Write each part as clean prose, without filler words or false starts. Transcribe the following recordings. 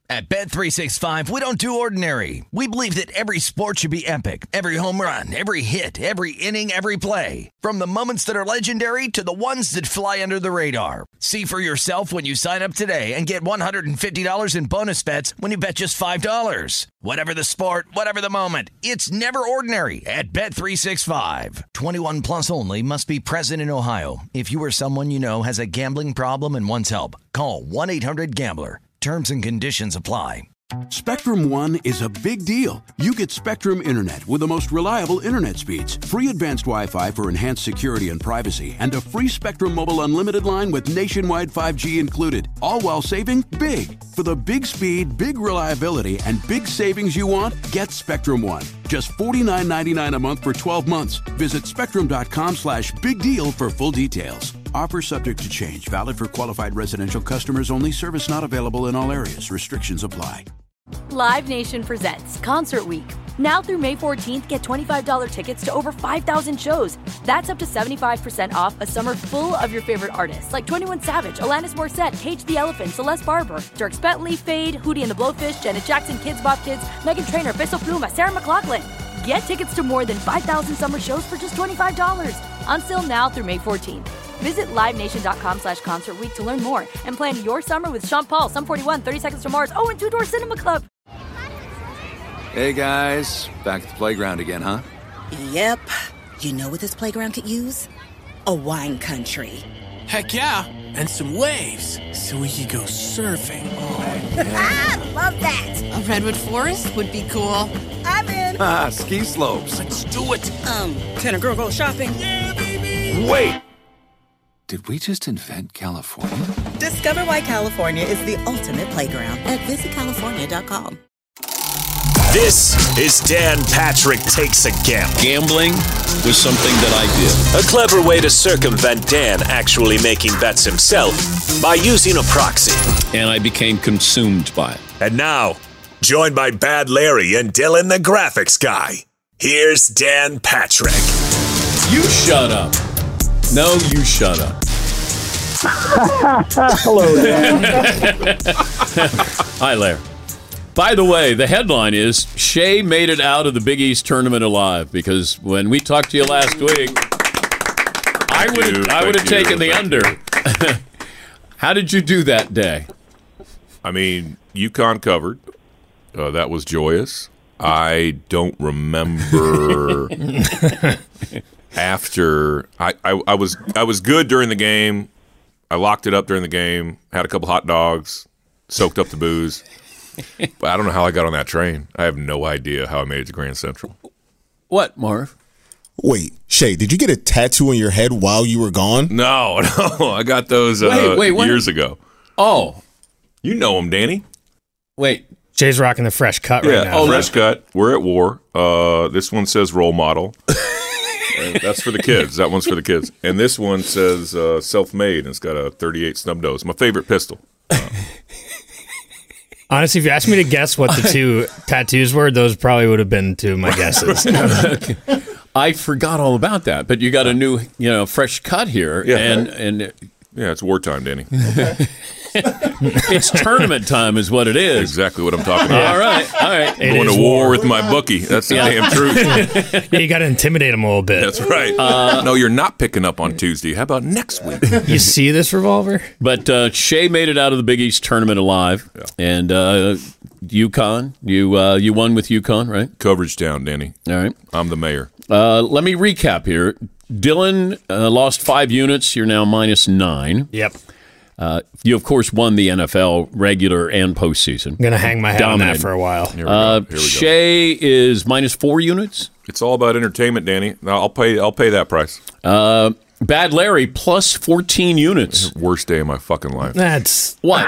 At Bet365, we don't do ordinary. We believe that every sport should be epic. Every home run, every hit, every inning, every play. From the moments that are legendary to the ones that fly under the radar. See for yourself when you sign up today and get $150 in bonus bets when you bet just $5. Whatever the sport, whatever the moment, it's never ordinary at Bet365. 21 plus only. Must be present in Ohio. If you or someone you know has a gambling problem and wants help, call 1-800-GAMBLER. Terms and conditions apply. Spectrum One is a big deal. You get Spectrum Internet with the most reliable internet speeds, free advanced Wi-Fi for enhanced security and privacy, and a free Spectrum Mobile Unlimited line with nationwide 5G included, all while saving big. For the big speed, big reliability, and big savings you want, get Spectrum One. Just $49.99 a month for 12 months. Visit spectrum.com/big deal for full details. Offer subject to change. Valid for qualified residential customers only. Service not available in all areas. Restrictions apply. Live Nation presents Concert Week. Now through May 14th, get $25 tickets to over 5,000 shows. That's up to 75% off a summer full of your favorite artists like 21 Savage, Alanis Morissette, Cage the Elephant, Celeste Barber, Dierks Bentley, Fade, Hootie and the Blowfish, Janet Jackson, Kids Bop Kids, Meghan Trainor, Peso Pluma, Sarah McLachlan. Get tickets to more than 5,000 summer shows for just $25. Until now through May 14th. Visit LiveNation.com/Concert Week to learn more and plan your summer with Sean Paul, Sum 41, 30 Seconds to Mars, and Two Door Cinema Club. Hey guys, back at the playground again, huh? Yep. You know what this playground could use? A wine country. Heck yeah, and some waves so we could go surfing. Oh, yeah. Love that. A redwood forest would be cool. I'm in. Ski slopes. Let's do it. Can a girl go shopping? Yeah, baby. Wait. Did we just invent California? Discover why California is the ultimate playground at visitcalifornia.com. This is Dan Patrick Takes a Gamble. Gambling was something that I did. A clever way to circumvent Dan actually making bets himself by using a proxy. And I became consumed by it. And now, joined by Bad Larry and Dylan the graphics guy, here's Dan Patrick. You shut up. No, you shut up. Hello, Dan. Hi, Larry. By the way, the headline is Shea made it out of the Big East tournament alive, because when we talked to you last week, I would have taken the under. How did you do that day? I mean, UConn covered. That was joyous. I don't remember after I was good during the game. I locked it up during the game, had a couple hot dogs, soaked up the booze. But I don't know how I got on that train. I have no idea how I made it to Grand Central. What, Marv? Wait, Shay, did you get a tattoo on your head while you were gone? No. I got those years ago. Oh. You know them, Danny. Wait. Jay's rocking the fresh cut right now. Oh, fresh cut. We're at war. This one says role model. That's for the kids. That one's for the kids. And this one says self-made, and it's got a .38 snub nose. My favorite pistol. Honestly, if you asked me to guess what the two tattoos were, those probably would have been two of my guesses. I forgot all about that, but you got a new, fresh cut here. Yeah. And yeah, it's wartime, Danny. It's tournament time is what it is. Exactly what I'm talking about. All right. I'm going to war with my bookie. That's the damn truth. Yeah, you got to intimidate him a little bit. That's right. No, you're not picking up on Tuesday. How about next week? You see this revolver? But Shea made it out of the Big East tournament alive. Yeah. And UConn, you won with UConn, right? Coverage down, Danny. All right. I'm the mayor. Let me recap here. Dylan lost 5 units. You're now -9. Yep. You, of course, won the NFL regular and postseason. I'm going to hang my head on that for a while. Here we go. Shea is -4 units. It's all about entertainment, Danny. I'll pay that price. Bad Larry plus 14 units. Worst day of my fucking life. That's what?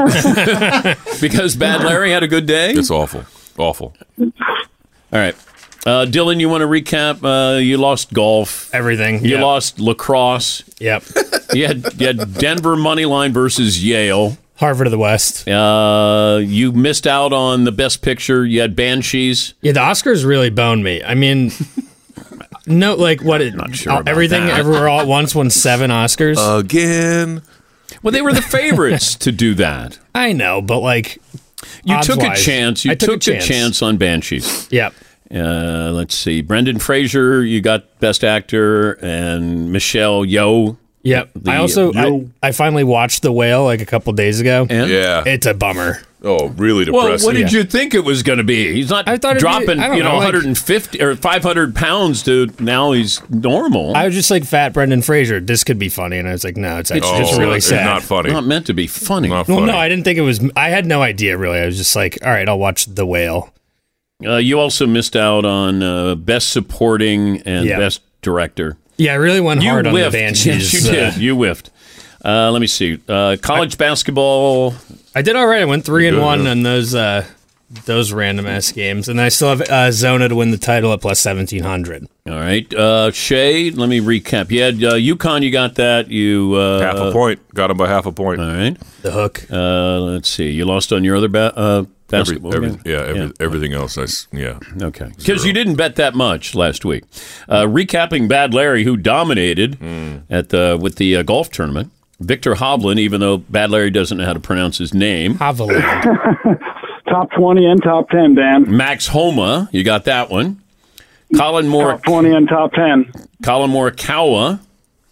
Because Bad Larry had a good day? It's awful. Awful. All right. Dylan, you want to recap? You lost golf. Everything. You lost lacrosse. Yep. You had Denver money line versus Yale. Harvard of the West. You missed out on the best picture. You had Banshees. Yeah, the Oscars really boned me. I mean, no, like what? Not sure about Everything that. Everywhere All at Once won 7 Oscars. Again. Well, they were the favorites to do that. I know, but like You took a Odds-wise. chance. You I took a chance on Banshees. Yep. Let's see. Brendan Fraser, you got Best Actor, and Michelle Yeoh. Yep. I finally watched The Whale like a couple days ago. And? Yeah. It's a bummer. Oh, really depressing. Well, what did you think it was going to be? He's not dropping, 150 or 500 pounds to now he's normal. I was just like, fat Brendan Fraser, this could be funny. And I was like, no, it's actually just really sad. It's not funny. Not meant to be funny. Not Well, funny. no, I didn't think it was. I had no idea, really. I was just like, all right, I'll watch The Whale. You also missed out on Best Supporting and Best Director. Yeah, I really went hard on the whiffed. Banshees. Yes, you did. You whiffed. Let me see. College basketball. I did all right. I went 3-1 on those random ass games, and I still have Zona to win the title at plus 1,700. All right, Shay. Let me recap. You had UConn. You got that. You half a point. Got him by half a point. All right. The hook. Let's see. You lost on your other basketball. Everything else. Okay. Because you didn't bet that much last week. Recapping Bad Larry, who dominated with the golf tournament. Victor Hovland, even though Bad Larry doesn't know how to pronounce his name. Hovland. Top 20 and top 10, Dan. Max Homa, you got that one. Colin Moore. Top 20 and top 10. Colin Morikawa.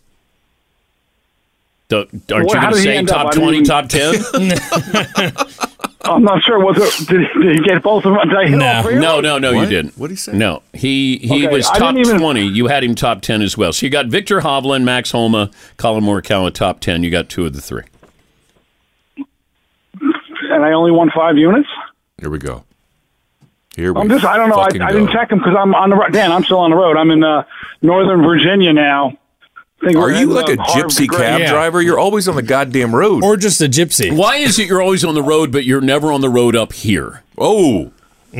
Aren't you going to say top 20, top 10? I'm not sure. Did he get both of them? No, you didn't. What did he say? No, he was top 20. You had him top 10 as well. So you got Victor Hovland, Max Homa, Colin Morikawa, top 10. You got 2 of the 3. And I only won 5 units? Here we go. I don't know. I didn't check them because I'm on the road. Dan, I'm still on the road. I'm in Northern Virginia now. Are you like a gypsy cab driver? You're always on the goddamn road. Or just a gypsy. Why is it you're always on the road, but you're never on the road up here? Oh.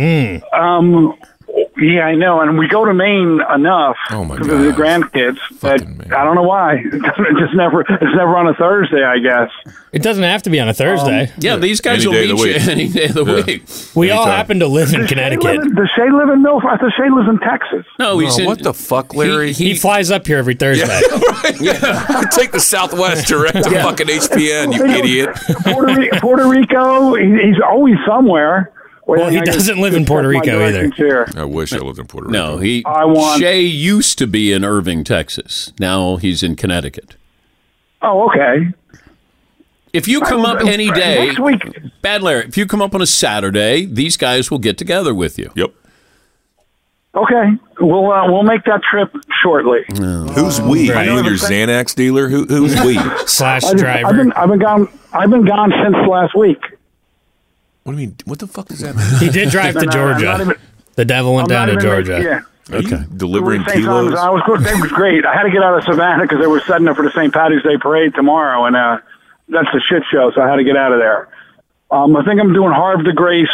Yeah, I know. And we go to Maine enough because of the grandkids. But I don't know why. It's never on a Thursday, I guess. It doesn't have to be on a Thursday. These guys will meet you any day of the week. We all happen to live in Connecticut. Does Shay live in Milford? I thought Shay lives in Texas. No, he's what the fuck, Larry? He flies up here every Thursday. Take the Southwest direct to fucking HPN, you idiot. Puerto Rico, he's always somewhere. Well, he doesn't live in Puerto Rico either. I wish I lived in Puerto Rico. No, Shay used to be in Irving, Texas. Now he's in Connecticut. Oh, okay. If you come up any day, Bad Larry, if you come up on a Saturday, these guys will get together with you. Yep. Okay, we'll make that trip shortly. Who's we? Are you and your Xanax dealer? Who's we? Driver. I've been gone since last week. What do you mean? What the fuck does that mean? He did drive to Georgia. The devil went down to Georgia. Are you delivering kilos? They was great. I had to get out of Savannah because they were setting up for the St. Patty's Day parade tomorrow, and that's a shit show, so I had to get out of there. I think I'm doing Havre de Grace,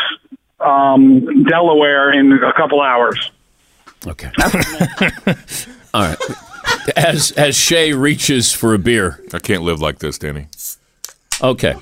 Delaware in a couple hours. Okay. All right. As Shay reaches for a beer. I can't live like this, Danny. Okay.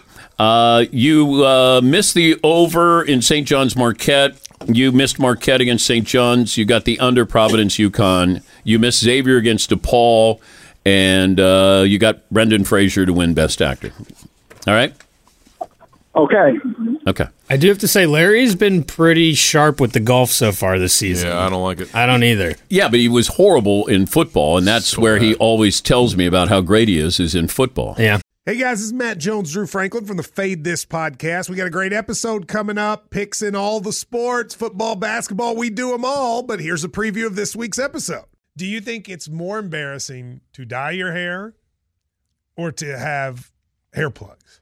You missed the over in St. John's Marquette. You missed Marquette against St. John's. You got the under Providence UConn. You missed Xavier against DePaul. And you got Brendan Fraser to win Best Actor. All right? Okay. I do have to say, Larry's been pretty sharp with the golf so far this season. Yeah, I don't like it. I don't either. Yeah, but he was horrible in football, and that's where he always tells me about how great he is in football. Yeah. Hey guys, this is Matt Jones, Drew Franklin from the Fade This podcast. We got a great episode coming up, picks in all the sports, football, basketball, we do them all, but here's a preview of this week's episode. Do you think it's more embarrassing to dye your hair or to have hair plugs?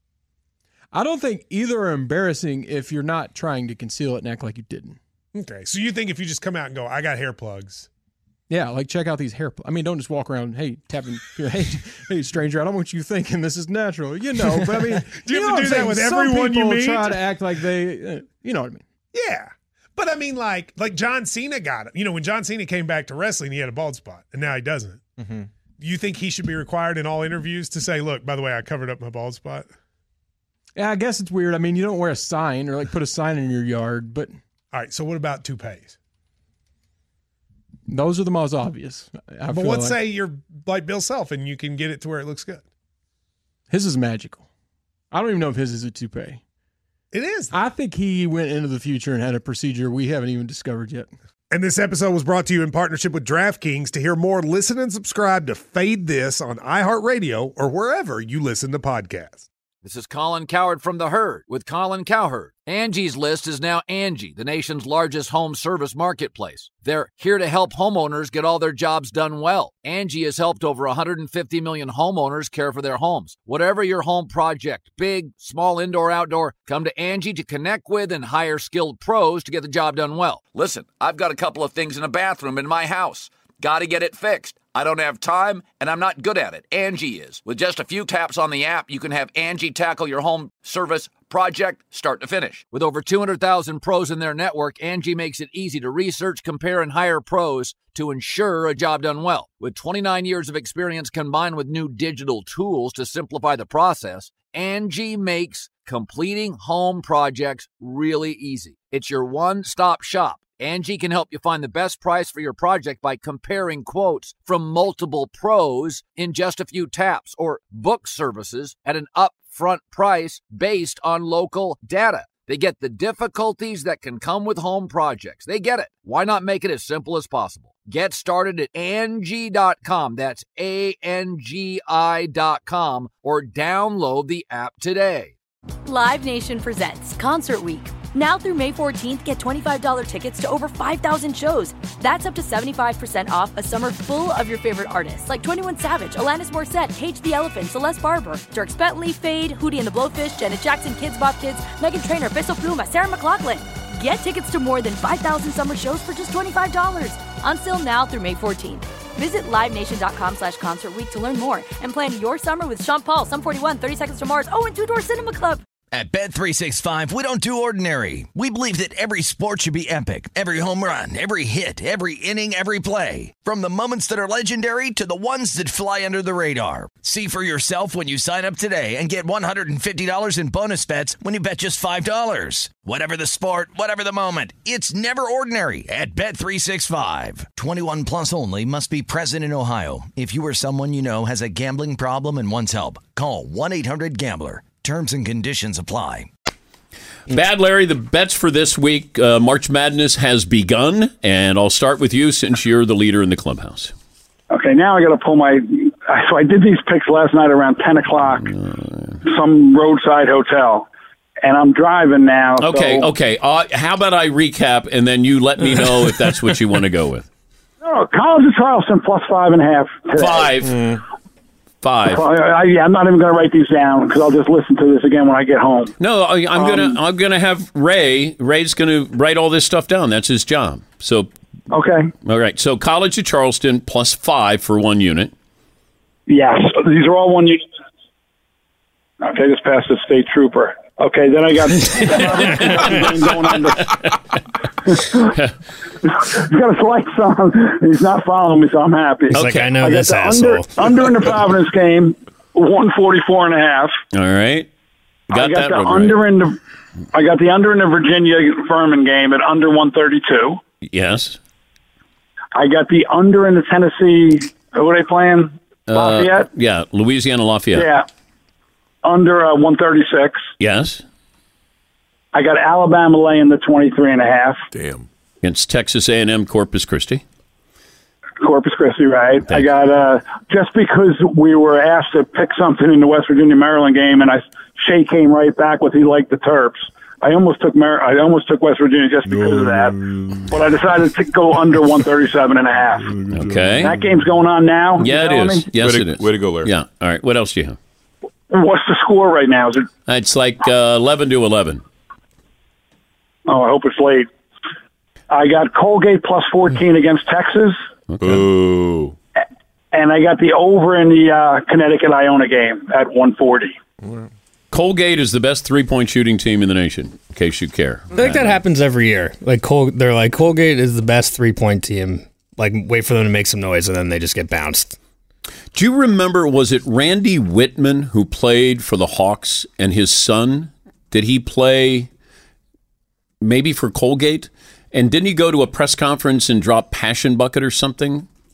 I don't think either are embarrassing if you're not trying to conceal it and act like you didn't. Okay, so you think if you just come out and go, I got hair plugs. Yeah, like check out these hair plugs. I mean, don't just walk around, hey, tapping, hey, stranger, I don't want you thinking this is natural. But I mean, do you have to do that with everyone you meet? Try to act like they, you know what I mean? Yeah. But I mean, like John Cena got it. When John Cena came back to wrestling, he had a bald spot, and now he doesn't. Mm-hmm. You think he should be required in all interviews to say, look, by the way, I covered up my bald spot? Yeah, I guess it's weird. I mean, you don't wear a sign or put a sign in your yard, but. All right, so what about toupees? Those are the most obvious. But let's say you're like Bill Self and you can get it to where it looks good. His is magical. I don't even know if his is a toupee. It is. I think he went into the future and had a procedure we haven't even discovered yet. And this episode was brought to you in partnership with DraftKings. To hear more, listen and subscribe to Fade This on iHeartRadio or wherever you listen to podcasts. This is Colin Cowherd from The Herd with Colin Cowherd. Angie's List is now Angie, the nation's largest home service marketplace. They're here to help homeowners get all their jobs done well. Angie has helped over 150 million homeowners care for their homes. Whatever your home project, big, small, indoor, outdoor, come to Angie to connect with and hire skilled pros to get the job done well. Listen, I've got a couple of things in a bathroom in my house. Got to get it fixed. I don't have time, and I'm not good at it. Angie is. With just a few taps on the app, you can have Angie tackle your home service project start to finish. With over 200,000 pros in their network, Angie makes it easy to research, compare, and hire pros to ensure a job done well. With 29 years of experience combined with new digital tools to simplify the process, Angie makes completing home projects really easy. It's your one-stop shop. Angie can help you find the best price for your project by comparing quotes from multiple pros in just a few taps, or book services at an upfront price based on local data. They get the difficulties that can come with home projects. They get it. Why not make it as simple as possible? Get started at Angie.com. That's ANGI.com, or download the app today. Live Nation presents Concert Week. Now through May 14th, get $25 tickets to over 5,000 shows. That's up to 75% off a summer full of your favorite artists like 21 Savage, Alanis Morissette, Cage the Elephant, Celeste Barber, Dierks Bentley, Fade, Hootie and the Blowfish, Janet Jackson, Kids Bop Kids, Meghan Trainor, Peso Pluma, Sarah McLachlan. Get tickets to more than 5,000 summer shows for just $25. On sale now through May 14th. Visit LiveNation.com/Concert Week to learn more and plan your summer with Sean Paul, Sum 41, 30 Seconds to Mars, and Two Door Cinema Club. At Bet365, we don't do ordinary. We believe that every sport should be epic. Every home run, every hit, every inning, every play. From the moments that are legendary to the ones that fly under the radar. See for yourself when you sign up today and get $150 in bonus bets when you bet just $5. Whatever the sport, whatever the moment, it's never ordinary at Bet365. 21 plus only. Must be present in Ohio. If you or someone you know has a gambling problem and wants help, call 1-800-GAMBLER. Terms and conditions apply. Bad Larry, the bets for this week, March Madness has begun, and I'll start with you since you're the leader in the clubhouse. Okay, now I got to pull my. So I did these picks last night around 10 o'clock, some roadside hotel, and I'm driving now. Okay. So, how about I recap, and then you let me know if that's what you want to go with. No, College of Charleston plus 5.5 today. 5. I'm not even going to write these down because I'll just listen to this again when I get home. No, I'm gonna have Ray. Ray's gonna write all this stuff down. That's his job. So okay, all right. So College of Charleston plus 5 for 1 unit. Yes, these are all 1 unit. Okay, just passed the state trooper. Okay, then I got going on. He's got his lights on. He's not following me, so I'm happy. He's like, I know this asshole. Under in the Providence game, 144.5. All right, I got the under in the Virginia Furman game at under 132. Yes. I got the under in the Tennessee. Who are they playing? Lafayette. Yeah, Louisiana Lafayette. Yeah. Under 136. Yes. I got Alabama laying the 23.5. Damn. Against Texas A&M Corpus Christi. Corpus Christi, right. I got, just because we were asked to pick something in the West Virginia-Maryland game, and Shea came right back with he liked the Terps. I almost took West Virginia just because of that, but I decided to go under 137.5. Okay. That game's going on now? Yeah, it is. Yes, it is. Way to go, Larry. Yeah. All right. What else do you have? What's the score right now? Is it? It's like 11-11. Oh, I hope it's late. I got Colgate plus 14 against Texas. Okay. Ooh. And I got the over in the Connecticut-Iona game at 140. Colgate is the best 3-point shooting team in the nation, in case you care. I think that happens every year. They're like, Colgate is the best 3-point team. Like, wait for them to make some noise, and then they just get bounced. Do you remember, was it Randy Whitman who played for the Hawks and his son? Did he play maybe for Colgate? And didn't he go to a press conference and drop Passion Bucket or something?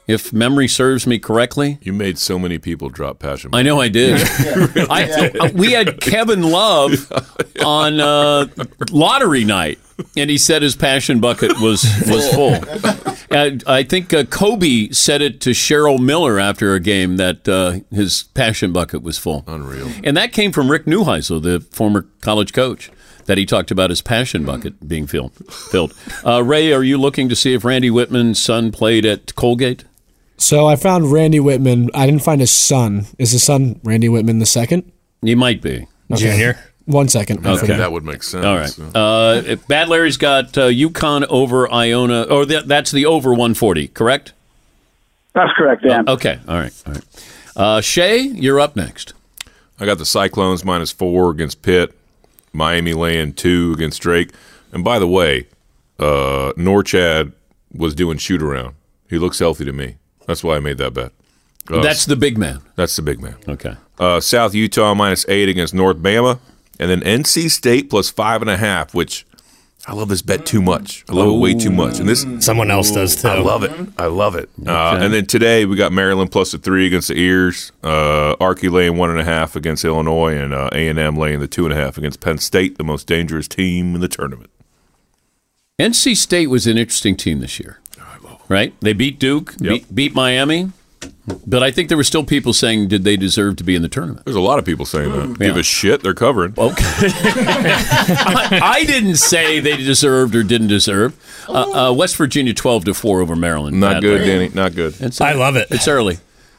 if memory serves me correctly. You made so many people drop Passion I know I did. We had Kevin Love on lottery night, and he said his Passion bucket was full. I think Kobe said it to Cheryl Miller after a game that his Passion bucket was full. Unreal. And that came from Rick Neuheisel, the former college coach, that he talked about his Passion bucket being filled. Ray, are you looking to see if Randy Whitman's son played at Colgate? So I found Randy Whitman. I didn't find his son. Is his son Randy Whitman the second? He might be. Okay. Junior? 1 second. Okay. That would make sense. All right. Bad Larry's got UConn over Iona. Or that's the over 140, correct? That's correct, Dan. Okay. All right. Shay, you're up next. I got the Cyclones -4 against Pitt. Miami laying 2 against Drake. And by the way, Norchad was doing shoot-around. He looks healthy to me. That's why I made that bet. That's the big man. That's the big man. Okay. South Utah -8 against North Bama. And then NC State +5.5, which I love this bet too much. I love it way too much. And this someone else does too. I love it. And then today we got Maryland +3 against the Ears. Archie laying 1.5 against Illinois, and A&M laying the 2.5 against Penn State, the most dangerous team in the tournament. NC State was an interesting team this year. Right? They beat Duke, beat Miami, but I think there were still people saying, did they deserve to be in the tournament? There's a lot of people saying that. Give a shit, they're covering. Okay. I didn't say they deserved or didn't deserve. West Virginia 12-4 over Maryland. Not good, Danny. Not good. I love it. It's early.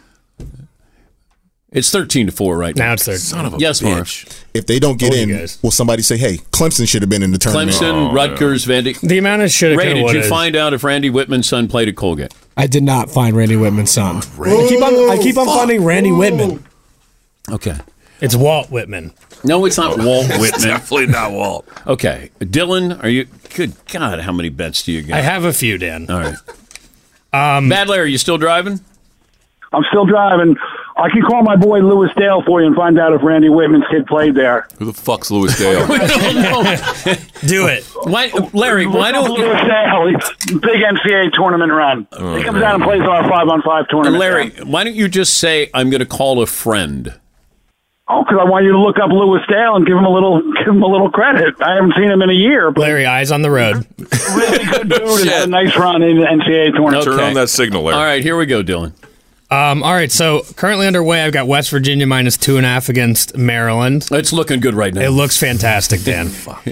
It's 13-4 right now. Now it's 13. Son of a yes, bitch. Marv. If they don't get in, will somebody say, hey, Clemson should have been in the tournament? Clemson, Rutgers, Vandy. The amount of shit. Ray, did you find out if Randy Whitman's son played at Colgate? I did not find Randy Whitman's son. I keep on finding Randy Whitman. Okay. It's Walt Whitman. No, it's not Walt Whitman. It's definitely not Walt. Okay. Dylan, are you... Good God, how many bets do you got? I have a few, Dan. All right. Bad Larry, are you still driving? I'm still driving. I can call my boy Lewis Dale for you and find out if Randy Whitman's kid played there. Who the fuck's Lewis Dale? We don't know. Do it. Larry, why don't you... Lewis Dale, he's big NCAA tournament run. He comes down and plays our 5-on-5 tournament. Larry, why don't you just say, I'm going to call a friend? Oh, because I want you to look up Lewis Dale and give him a little credit. I haven't seen him in a year. But Larry, eyes on the road. Really good dude and had a nice run in the NCAA tournament. Turn on that signal, Larry. All right, here we go, Dylan. All right, so currently underway, I've got West Virginia -2.5 against Maryland. It's looking good right now. It looks fantastic, Dan.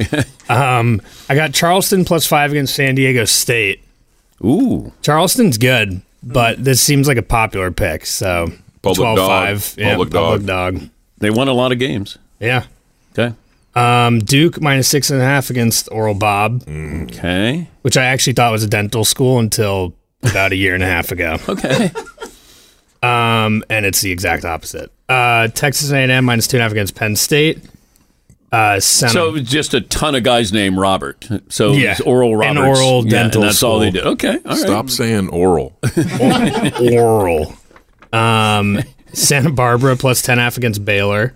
I got Charleston +5 against San Diego State. Ooh. Charleston's good, but this seems like a popular pick, so Public 12-5. dog. Public dog. They won a lot of games. Yeah. Okay. Duke -6.5 against Oral Bob. Okay. Which I actually thought was a dental school until about a year and a half ago. Okay. And it's the exact opposite. Texas A&M -2.5 against Penn State. So just a ton of guys named Robert. So yeah. it's Oral Roberts. An oral dental and that's school. all they did. Okay. All right. Stop saying oral. Oral. Santa Barbara +10.5 against Baylor.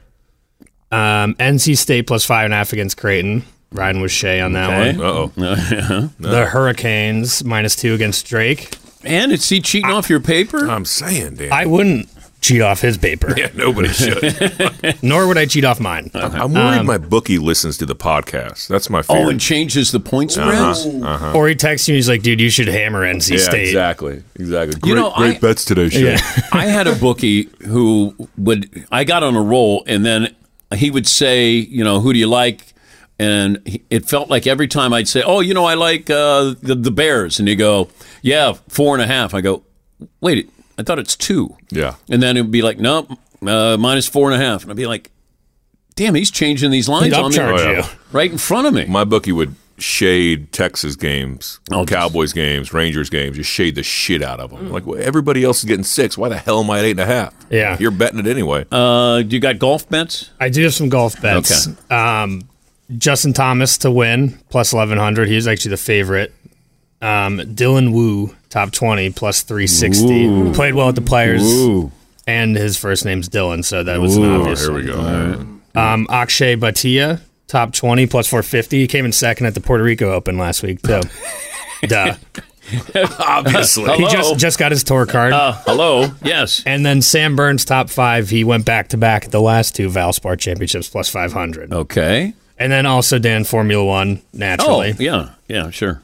NC State +5.5 against Creighton. Riding with Shay on that one. Uh-oh. The Hurricanes -2 against Drake. And is he cheating off your paper? I'm saying, Dan. I wouldn't cheat off his paper. Yeah, nobody should. Nor would I cheat off mine. I'm worried my bookie listens to the podcast. That's my fear. Oh, and changes the point spreads? Or he texts you and he's like, dude, you should hammer NC State. Exactly. Great bets today, Shay. Yeah. I had a bookie who I got on a roll, and then he would say, who do you like? And it felt like every time I'd say, oh, I like the Bears. And he'd go, yeah, 4.5. I go, wait, I thought it's 2. Yeah. And then it would be like, no, -4.5. And I'd be like, damn, he's changing these lines on me right in front of me. My bookie would shade Texas games, Cowboys games, Rangers games, just shade the shit out of them. Like, well, everybody else is getting 6. Why the hell am I at 8.5? Yeah. You're betting it anyway. Do you got golf bets? I do have some golf bets. Okay. Justin Thomas to win, +1100. He's actually the favorite. Dylan Wu, top 20, +360. Ooh. Played well at the Players. Ooh. And his first name's Dylan, so that was an obvious Here one. we go. Akshay Bhatia, top 20, +450. He came in second at the Puerto Rico Open last week, too. Duh. Obviously. He just got his tour card. Hello, yes. And then Sam Burns, top 5. He went back-to-back at the last 2 Valspar championships, plus 500. Okay. And then also Dan, Formula One, naturally. Oh, yeah, sure.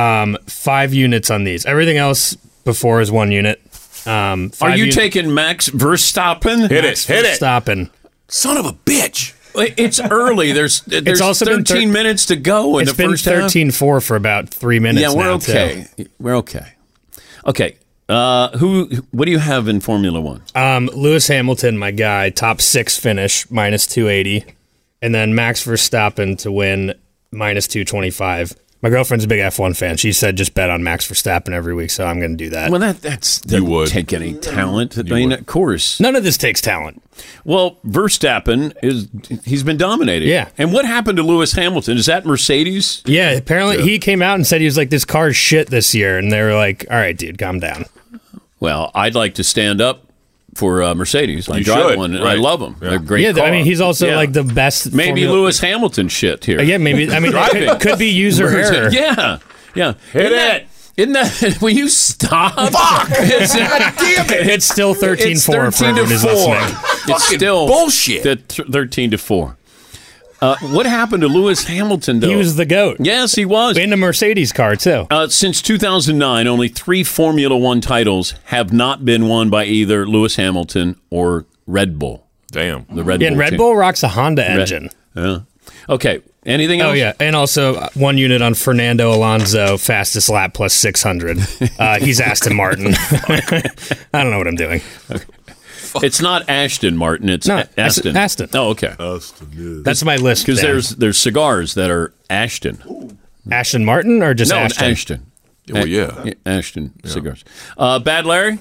5 units on these. Everything else before is 1 unit. Are you taking Max Verstappen? Hit it. Verstappen. Son of a bitch. It's early. There's also 13 minutes to go in the first half. It's been 13-4 for about 3 minutes Yeah, we're now, okay. too. We're okay. Okay. What do you have in Formula One? Lewis Hamilton, my guy, top 6 finish, minus 280. And then Max Verstappen to win, minus 225. My girlfriend's a big F1 fan. She said just bet on Max Verstappen every week, so I'm going to do that. Well, that doesn't take any talent. I mean, of course. None of this takes talent. Well, Verstappen, he's been dominating. Yeah. And what happened to Lewis Hamilton? Is that Mercedes? Yeah, apparently he came out and said he was like, this car's shit this year. And they were like, all right, dude, calm down. Well, I'd like to stand up for Mercedes. I You drive should, one, and right. I love them. They're a great Yeah, car. I mean, he's also like the best. Maybe Lewis Hamilton shit here. Yeah, maybe. I mean, it could be user error. Yeah. Hit it. Isn't that? Will you stop? Fuck! God damn it! It's still 13-4 for everyone who's listening. It's still bullshit. 13-4. What happened to Lewis Hamilton, though? He was the GOAT. Yes, he was. In a Mercedes car, too. Since 2009, only 3 Formula One titles have not been won by either Lewis Hamilton or Red Bull. Damn. The Red Yeah, Bull and Red team. Bull rocks a Honda engine. Yeah. Okay. Anything else? Oh, yeah. And also 1 unit on Fernando Alonso, fastest lap plus 600. He's Aston Martin. I don't know what I'm doing. Okay. It's not Ashton Martin. It's Aston. Aston. Oh, okay. That's my list. Because there's cigars that are Ashton. Ashton Martin or just Ashton? Ashton. Oh, yeah. Ashton cigars. Bad Larry?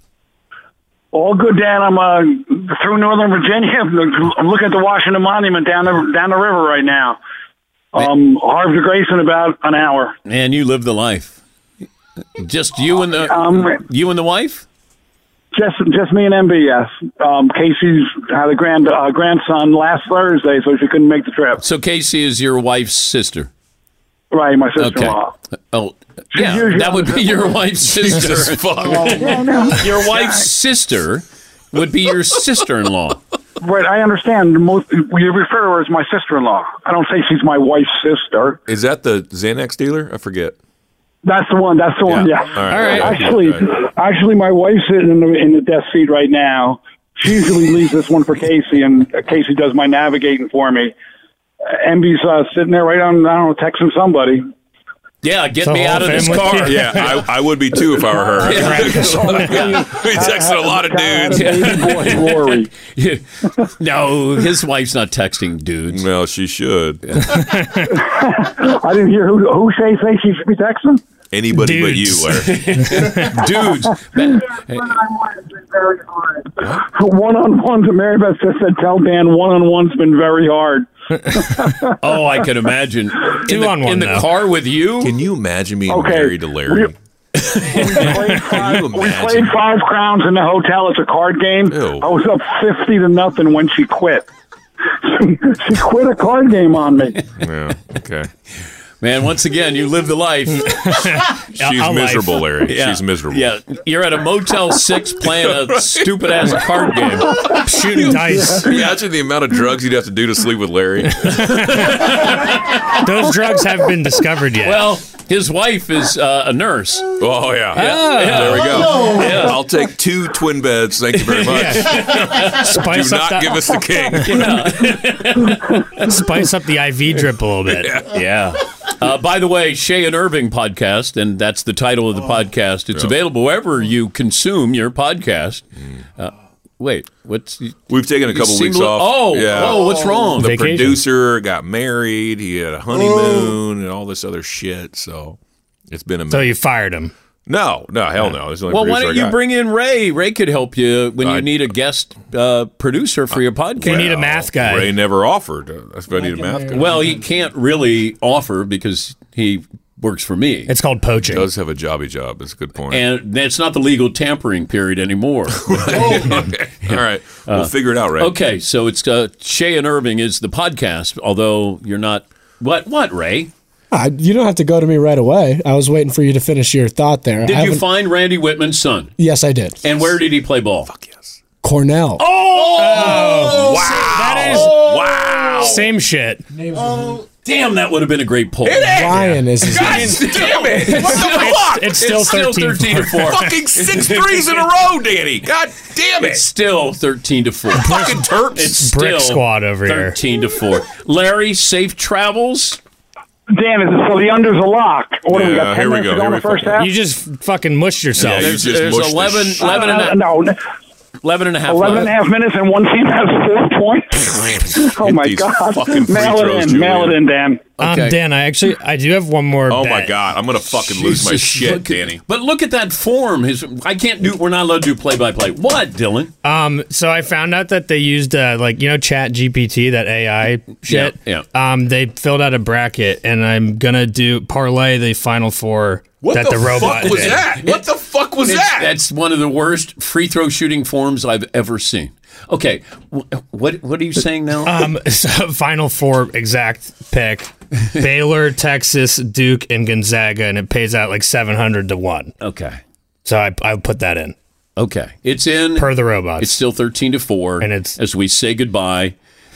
All good, Dan. I'm through Northern Virginia. I'm looking at the Washington Monument down the river right now. Harvard to Grace in about an hour. Man, you live the life. Just you and the wife? Just me and MB, yes. Casey's had a grandson last Thursday, so she couldn't make the trip. So Casey is your wife's sister? Right, my sister-in-law. Okay. Oh, yeah, that would be your wife's sister. Jesus, fuck. Your wife's sister would be your sister-in-law. Right, I understand. You refer to her as my sister-in-law. I don't say she's my wife's sister. Is that the Xanax dealer? I forget. That's the one. Yeah. All right. Actually, my wife's sitting in the desk seat right now. She usually leaves this one for Casey, and Casey does my navigating for me. MB's sitting there right on, I don't know, texting somebody. Yeah, get me out of this car. Yeah, I would be too if I were her. We texted a lot of dudes. Baby boy Rory. No, his wife's not texting dudes. Well, she should. I didn't hear who say she should be texting. Anybody Dudes. but you, Larry. Dudes. One-on-ones, Mary Beth just said, tell Dan one-on-one's been very hard. Oh, I can imagine. In the car with you? Can you imagine being married to Larry? We played 5 crowns in the hotel. It's a card game. Ew. I was up 50-0 when she quit. She quit a card game on me. Yeah, okay. Man, once again, you live the life. She's miserable, Larry. Yeah. She's miserable. Yeah, you're at a Motel 6 playing a stupid-ass card game. Shooting dice. Imagine the amount of drugs you'd have to do to sleep with Larry. Those drugs haven't been discovered yet. Well, his wife is a nurse. Oh, yeah. There we go. Yeah. I'll take 2 twin beds. Thank you very much. Spice Do up not give us the king. Spice up the IV drip a little bit. Yeah. By the way, Shay and Irving podcast, and that's the title of the podcast. It's available wherever you consume your podcast. Wait, We've taken a couple weeks off. Oh, what's wrong? The producer got married. He had a honeymoon and all this other shit. So it's been a minute. So you fired him? No, hell no. It's the only Well, why producer don't I you got. bring in Ray? Ray could help you when you need a guest producer for your podcast. We need a math guy. Ray never offered. That's why I need a math guy. Well, he can't really offer because he works for me. It's called poaching. He does have a jobby job. That's a good point. And it's not the legal tampering period anymore. Okay. All right. We'll figure it out, Ray. Okay, so it's Shay and Irving is the podcast, although you're not... What, Ray? You don't have to go to me right away. I was waiting for you to finish your thought there. Did you find Randy Whitman's son? Yes, I did. And where did he play ball? Fuck yes. Cornell. Oh, wow. That is wow. Same shit. Damn, that would have been a great poll. Ryan is his God damn it. What the fuck? It's still 13-4. Fucking 6 threes in a row, Danny. God damn it. It's still 13-4. Fucking Terps. It's Brick still squad over here. 13-4. Larry, safe travels. Dan, so the under's a lock. What do we got? 10 here we minutes go. to go in the first half? You just fucking mushed yourself. Yeah, There's mushed 11 the and a half. No, 11 and a half. 11 and a half minutes and one team has 4 points. Oh, my these God. fucking free Mail throws, it in. Mail Julian. it in, Dan. Okay. Dan, I do have one more Oh bet. my God, I'm gonna fucking lose my Jesus, shit, look at- Danny. But look at that form. We're not allowed to do play-by-play. What, Dylan? So I found out that they used Chat GPT, that AI shit. Yeah. They filled out a bracket, and I'm gonna parlay the Final Four What that the robot fuck was did. that? What the fuck was that? That's one of the worst free throw shooting forms I've ever seen. Okay, what are you saying now? So Final Four exact pick: Baylor, Texas, Duke, and Gonzaga, and it pays out like 700 to 1. Okay, so I put that in. Okay, it's in per the robots. It's still 13-4, and it's as we say goodbye.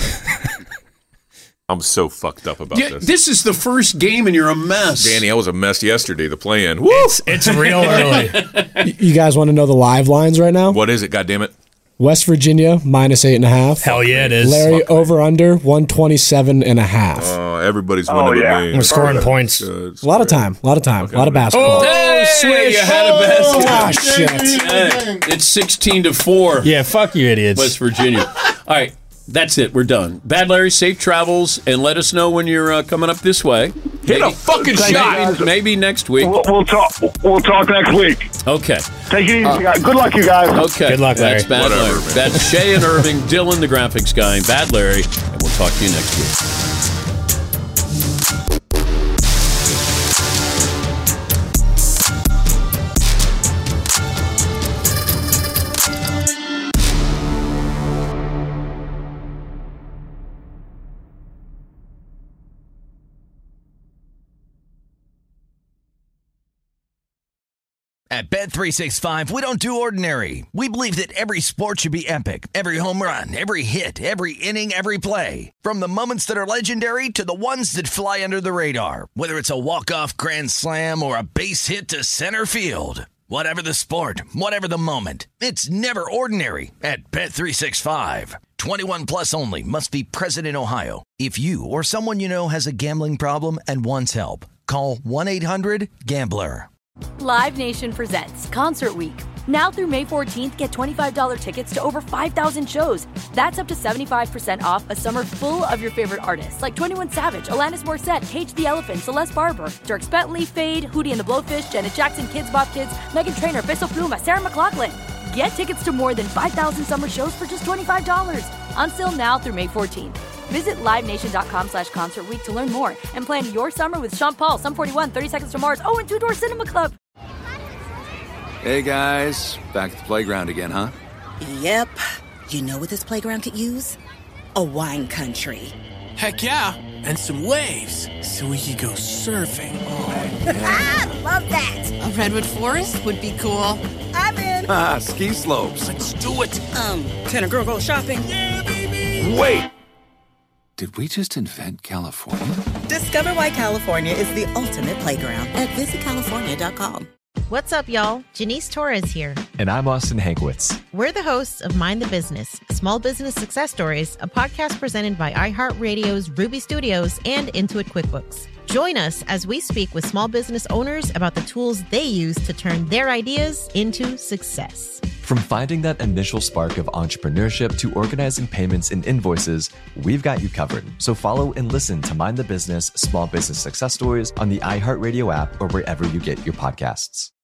I'm so fucked up about this. This is the first game, and you're a mess, Danny. I was a mess yesterday. The play-in. Woo! It's real early. You guys want to know the live lines right now? What is it? God damn it! West Virginia -8.5. Hell yeah, it is. Larry over under 127.5. Oh, everybody's winning with me. We're scoring points. A lot of time. A lot of basketball. Hey, swish. you had a basket. Ah, shit. Hey, it's 16-4. Yeah, fuck you, idiots. West Virginia. All right, that's it. We're done. Bad Larry, safe travels, and let us know when you're coming up this way. Hit a fucking shot. Maybe next week. We'll talk next week. Okay. Take it easy, guys. Good luck, you guys. Okay. Good luck, Larry. That's Bad Whatever, Larry. man. That's Shay and Irving, Dylan, the graphics guy, and Bad Larry, and we'll talk to you next week. At Bet365, we don't do ordinary. We believe that every sport should be epic. Every home run, every hit, every inning, every play. From the moments that are legendary to the ones that fly under the radar. Whether it's a walk-off grand slam or a base hit to center field. Whatever the sport, whatever the moment. It's never ordinary at Bet365. 21 plus only. Must be present in Ohio. If you or someone you know has a gambling problem and wants help, call 1-800-GAMBLER. Live Nation presents Concert Week. Now through May 14th, get $25 tickets to over 5,000 shows. That's up to 75% off a summer full of your favorite artists like 21 Savage, Alanis Morissette, Cage the Elephant, Celeste Barber, Dierks Bentley, Fade, Hootie and the Blowfish, Janet Jackson, Kids Bop Kids, Meghan Trainor, Bissell Pluma, Sarah McLachlan. Get tickets to more than 5,000 summer shows for just $25. Until now through May 14th. Visit LiveNation.com/Concert Week to learn more and plan your summer with Sean Paul, Sum 41, 30 Seconds to Mars, and Two Door Cinema Club. Hey guys, back at the playground again, huh? Yep. You know what this playground could use? A wine country. Heck yeah, and some waves so we could go surfing. Love that. A redwood forest would be cool. I'm in. Ah, ski slopes. Let's do it. Can a girl go shopping? Yeah, baby. Wait! Did we just invent California? Discover why California is the ultimate playground at visitcalifornia.com. What's up, y'all? Janice Torres here. And I'm Austin Hankwitz. We're the hosts of Mind the Business, Small Business Success Stories, a podcast presented by iHeartRadio's Ruby Studios and Intuit QuickBooks. Join us as we speak with small business owners about the tools they use to turn their ideas into success. From finding that initial spark of entrepreneurship to organizing payments and invoices, we've got you covered. So follow and listen to Mind the Business, Small Business Success Stories on the iHeartRadio app or wherever you get your podcasts.